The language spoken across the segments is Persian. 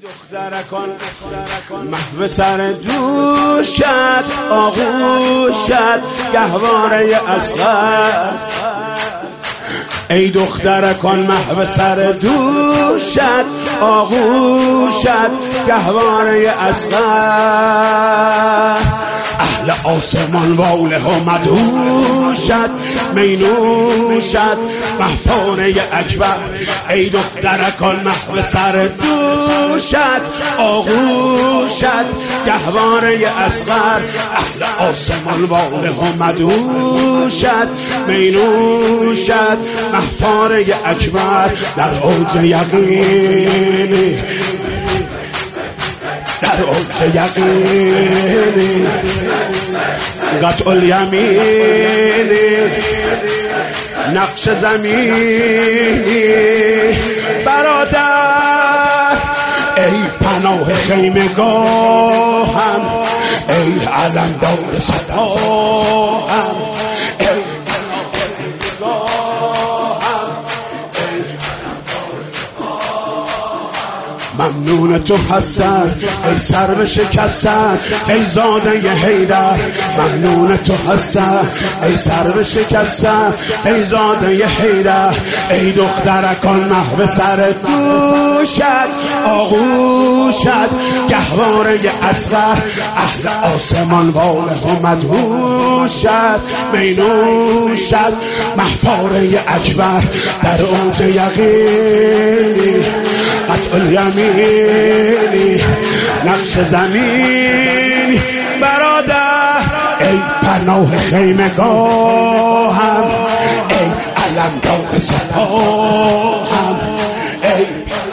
دخترکان محو سر دوشت آغوشت گهواره اصغر. ای دخترکان محو سر دوشت آغوشت گهواره اصغر. اهل آسمان واله و مدهوشت مینوشت مهپانه اکبر. ای دخترکان محو سر دوشت آغوشت گهواره اصغر. اهل آسمان واله و مدهوشت مینوشت مهپانه اکبر. در اوج یقینی در اوج یقینی قطع الیمینی نقش زمینی برادر. ای پناه خیمگاهم ای علم دار سپاهم. ممنون تو هستم ای سرو شکستم ای زاده حیدر. ممنون تو هستم ای سرو شکستم ای زاده حیدر. ای دخترکان محو سر دوشت آغوشت گهواره اصغر. اهل آسمان واله و مدهوشت مینوشت مهپاره اکبر. در اوج یقینی قطع الیمینی نقش زمینی برادر. ای پناه خیمگاهم ای علم دار سپاهم. ای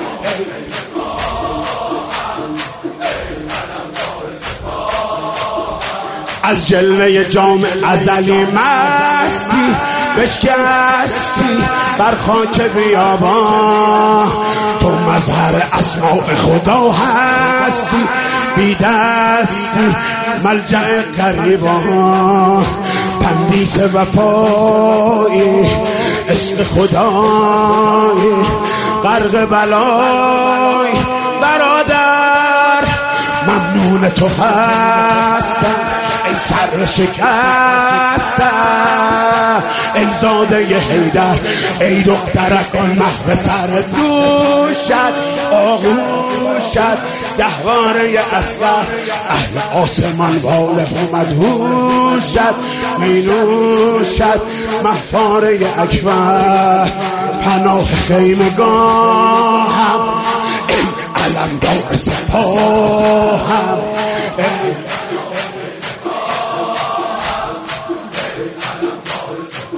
از جلوه جام ازلی مستی بشکستی بر خاک بیابان. تو مظهر اسماء خدا هستی بی دستی ملجأ غریبان. پندیس وفایی عشق خدایی غرق بلای برادر. ممنون تو هستم ای سر شکستم ای زاده حیدر. ای دخترکان محو سر دوشت آغوشت گهواره اصغر. اهل آسمان واله و مدهوشت مینوشت مهپاره اکبر. پناه خیمگاهم ای علم دار سپاهم. ای